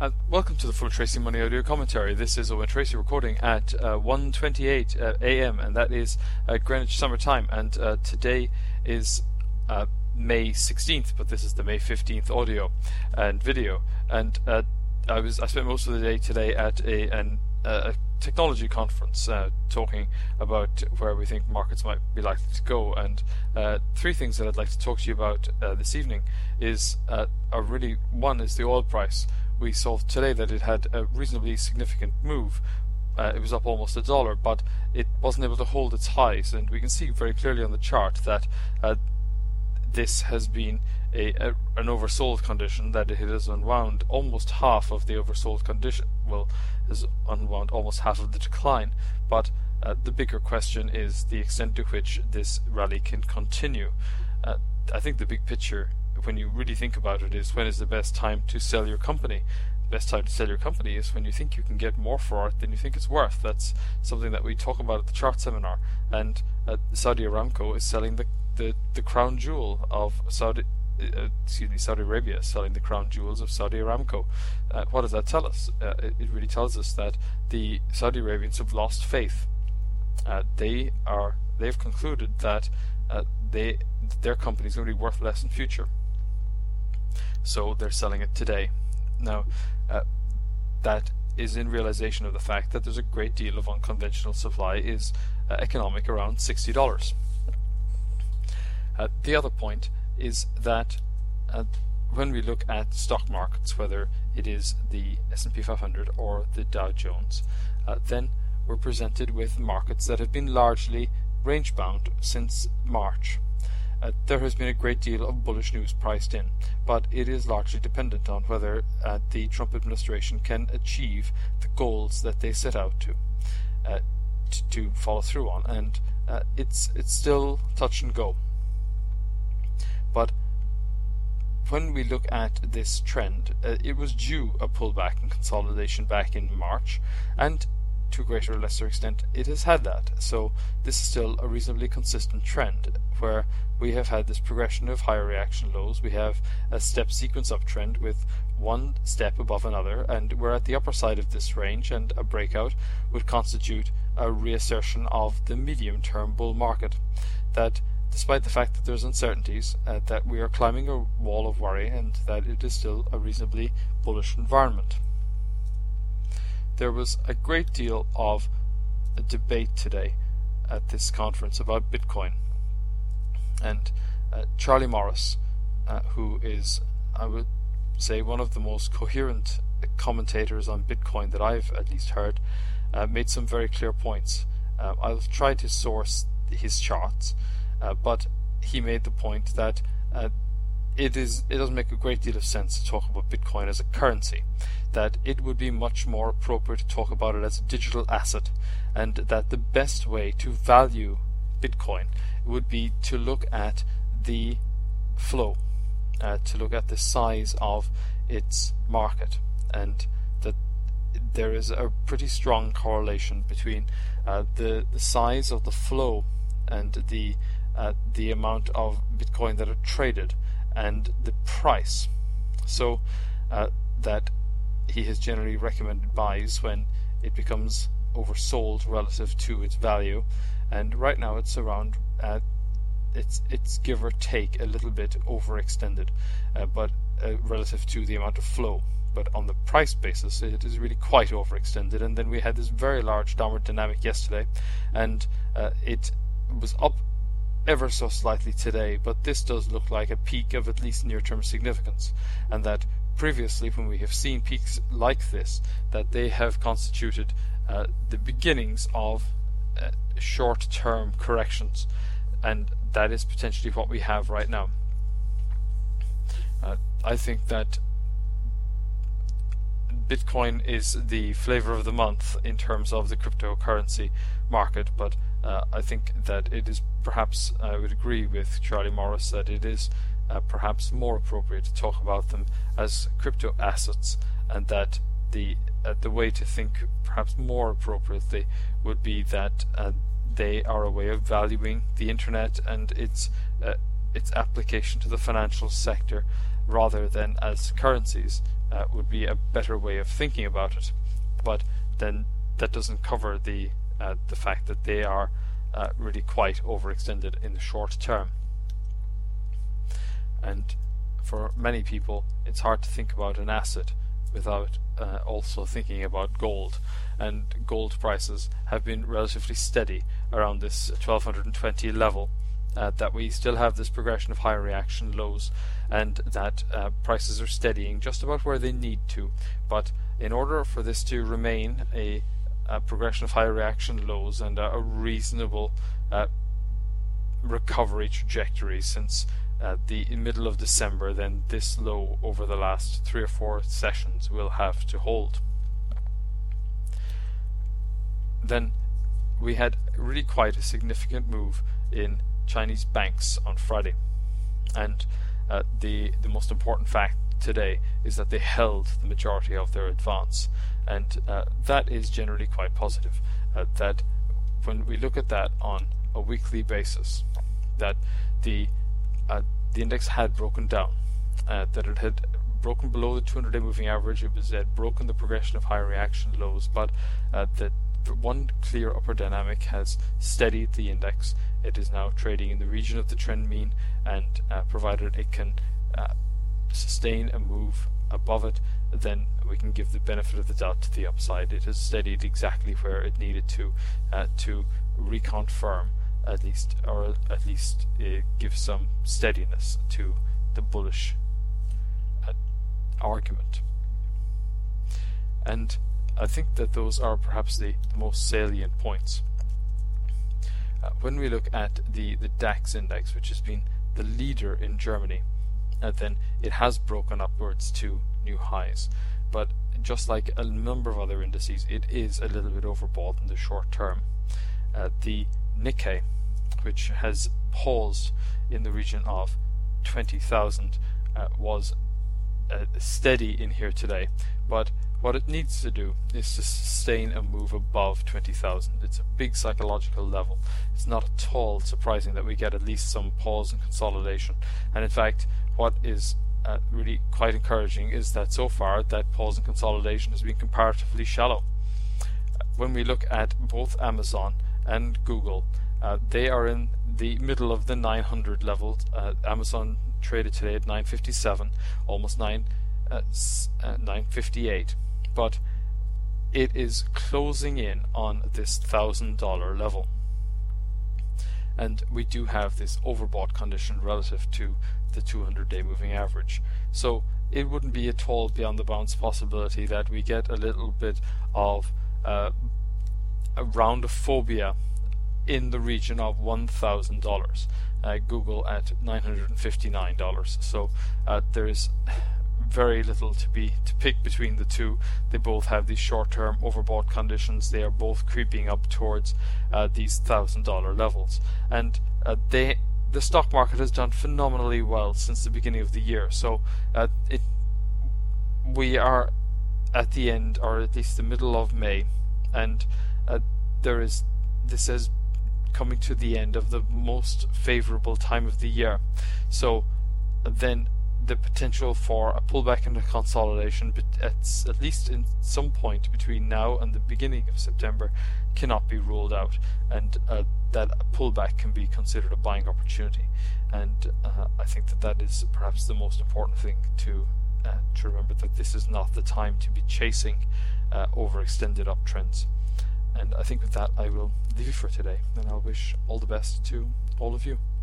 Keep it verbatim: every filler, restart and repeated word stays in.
Uh, welcome to the Full Tracy Money Audio Commentary. This is Owen Tracy recording at uh, one twenty-eight uh, a m and that is uh, Greenwich Summer Time. And uh, today is uh, May sixteenth, but this is the May fifteenth audio and video. And uh, I was I spent most of the day today at a an, uh, a technology conference uh, talking about where we think markets might be likely to go. And uh, three things that I'd like to talk to you about uh, this evening is uh, are really one is the oil price. We saw today that it had a reasonably significant move. Uh, it was up almost a dollar, but it wasn't able to hold its highs, and we can see very clearly on the chart that uh, this has been a, a an oversold condition, that it has unwound almost half of the oversold condition, well, has unwound almost half of the decline. But uh, the bigger question is the extent to which this rally can continue. Uh, I think the big picture, when you really think about it, is when is the best time to sell your company. The best time to sell your company is when you think you can get more for it than you think it's worth. That's something that we talk about at the chart seminar. And uh, Saudi Aramco is selling the, the, the crown jewel of Saudi uh, excuse me Saudi Arabia is selling the crown jewels of Saudi Aramco. Uh, what does that tell us? Uh, it, it really tells us that the Saudi Arabians have lost faith. Uh, they are they've concluded that uh, they their company is going to be worth less in future. So they're selling it today. Now, uh, that is in realization of the fact that there's a great deal of unconventional supply is uh, economic around sixty dollars. Uh, the other point is that uh, when we look at stock markets, whether it is the S and P five hundred or the Dow Jones, uh, then we're presented with markets that have been largely range-bound since March. Uh, there has been a great deal of bullish news priced in, but it is largely dependent on whether uh, the Trump administration can achieve the goals that they set out to uh, to, to follow through on, and uh, it's it's still touch and go. But when we look at this trend, uh, it was due a pullback and consolidation back in March, and to a greater or lesser extent it has had that. So this is still a reasonably consistent trend where we have had this progression of higher reaction lows. We have a step sequence uptrend with one step above another, and we're at the upper side of this range, and a breakout would constitute a reassertion of the medium term bull market. That despite the fact that there's uncertainties, uh, that we are climbing a wall of worry, and that it is still a reasonably bullish environment. There was a great deal of a debate today at this conference about Bitcoin, and uh, Charlie Morris, uh, who is, I would say, one of the most coherent commentators on Bitcoin that I've at least heard, uh, made some very clear points. Uh, I'll try to source his charts, uh, but he made the point that uh, It is. It doesn't make a great deal of sense to talk about Bitcoin as a currency, that it would be much more appropriate to talk about it as a digital asset, and that the best way to value Bitcoin would be to look at the flow, uh, to look at the size of its market, and that there is a pretty strong correlation between uh, the, the size of the flow and the uh, the amount of Bitcoin that are traded and the price. So uh, that he has generally recommended buys when it becomes oversold relative to its value, and right now it's around uh, it's it's give or take a little bit overextended, uh, but uh, relative to the amount of flow. But on the price basis, it is really quite overextended. And then we had this very large downward dynamic yesterday, and uh, it was up ever so slightly today, but this does look like a peak of at least near-term significance, and that previously when we have seen peaks like this, that they have constituted uh, the beginnings of uh, short-term corrections, and that is potentially what we have right now. Uh, I think that Bitcoin is the flavor of the month in terms of the cryptocurrency market, but uh, I think that it is perhaps, I would agree with Charlie Morris, that it is uh, perhaps more appropriate to talk about them as crypto assets, and that the uh, the way to think perhaps more appropriately would be that uh, they are a way of valuing the internet and its uh, its application to the financial sector rather than as currencies uh, would be a better way of thinking about it. But then that doesn't cover the uh, the fact that they are uh, really quite overextended in the short term. And for many people, it's hard to think about an asset without uh, also thinking about gold. And gold prices have been relatively steady around this twelve twenty level. Uh, that we still have this progression of high reaction lows, and that uh, prices are steadying just about where they need to. But in order for this to remain a, a progression of high reaction lows and a, a reasonable uh, recovery trajectory since uh, the middle of December, then this low over the last three or four sessions will have to hold. Then we had really quite a significant move in Chinese banks on Friday, and uh, the the most important fact today is that they held the majority of their advance, and uh, that is generally quite positive. Uh, that when we look at that on a weekly basis, that the uh, the index had broken down, uh, that it had broken below the two hundred day moving average. It was had broken the progression of high reaction lows, but uh, that one clear upper dynamic has steadied the index. It is now trading in the region of the trend mean, and uh, provided it can uh, sustain a move above it, then we can give the benefit of the doubt to the upside. It has steadied exactly where it needed to uh, to reconfirm at least, or at least uh, give some steadiness to the bullish uh, argument. And I think that those are perhaps the, the most salient points. Uh, when we look at the, the DAX index, which has been the leader in Germany, uh, then it has broken upwards to new highs. But just like a number of other indices, it is a little bit overbought in the short term. Uh, the Nikkei, which has paused in the region of twenty thousand, uh, was uh, steady in here today, but what it needs to do is to sustain a move above twenty thousand. It's a big psychological level. It's not at all surprising that we get at least some pause and consolidation. And in fact, what is uh, really quite encouraging is that so far that pause and consolidation has been comparatively shallow. When we look at both Amazon and Google, uh, they are in the middle of the nine hundred level. Uh, Amazon traded today at nine fifty-seven, almost nine, uh, uh, nine fifty-eight. But it is closing in on this thousand dollar level, and we do have this overbought condition relative to the two hundred day moving average. So it wouldn't be at all beyond the bounds possibility that we get a little bit of uh, a round of phobia in the region of one thousand dollars. Uh, Google at nine hundred fifty-nine dollars. So uh, there is very little to be to pick between the two. They both have these short-term overbought conditions. They are both creeping up towards uh, these thousand dollar levels, and uh, they the stock market has done phenomenally well since the beginning of the year. So uh, it we are at the end, or at least the middle of May, and uh, there is this is coming to the end of the most favorable time of the year. So uh, then the potential for a pullback and a consolidation, but at, at least in some point between now and the beginning of September, cannot be ruled out, and uh, that a pullback can be considered a buying opportunity. And uh, I think that that is perhaps the most important thing to uh, to remember, that this is not the time to be chasing uh, overextended uptrends. And I think with that I will leave you for today, and I'll wish all the best to all of you.